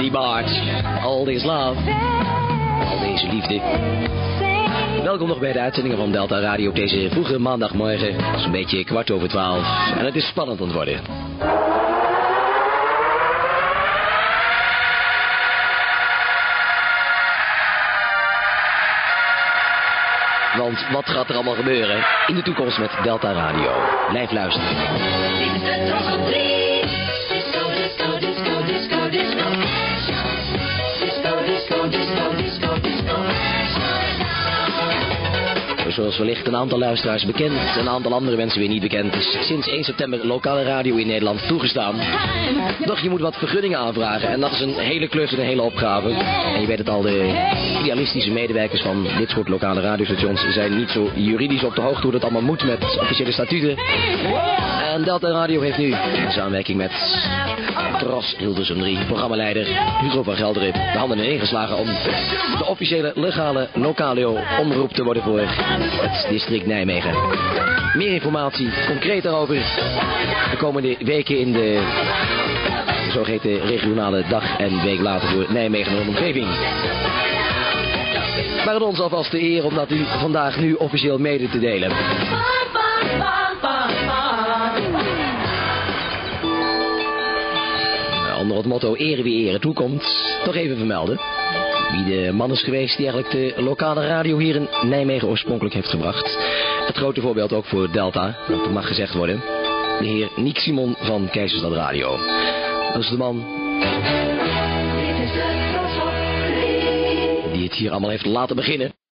Andy Bart. All this love. Al deze liefde. Welkom nog bij de uitzendingen van Delta Radio op deze vroege maandagmorgen. Zo'n beetje 12:15. En het is spannend aan het worden. Want wat gaat er allemaal gebeuren in de toekomst met Delta Radio? Blijf luisteren. Dit is de Tros op 3. Disco, disco, disco, disco, disco. Disco, disco, disco, disco, disco. Zoals wellicht een aantal luisteraars bekend, een aantal andere mensen weer niet bekend, is sinds 1 september lokale radio in Nederland toegestaan. Doch je moet wat vergunningen aanvragen en dat is een hele klus en een hele opgave. En je weet het al, de idealistische medewerkers van dit soort lokale radiostations zijn niet zo juridisch op de hoogte hoe dat allemaal moet met officiële statuten. En Delta Radio heeft nu, in samenwerking met Tros Hilversum 3, programmaleider Hugo van Gelderen, de handen ineengeslagen om de officiële, legale, lokale omroep te worden voor het district Nijmegen. Meer informatie, concreet daarover, de komende weken in de zogeheten regionale dag en week later voor Nijmegen en omgeving. Maar het ons alvast de eer om dat u vandaag nu officieel mede te delen. Onder het motto ere wie ere toekomt, toch even vermelden wie de man is geweest die eigenlijk de lokale radio hier in Nijmegen oorspronkelijk heeft gebracht. Het grote voorbeeld ook voor Delta, dat mag gezegd worden. De heer Niek Simon van Keizerstad Radio. Dat is de man die het hier allemaal heeft laten beginnen.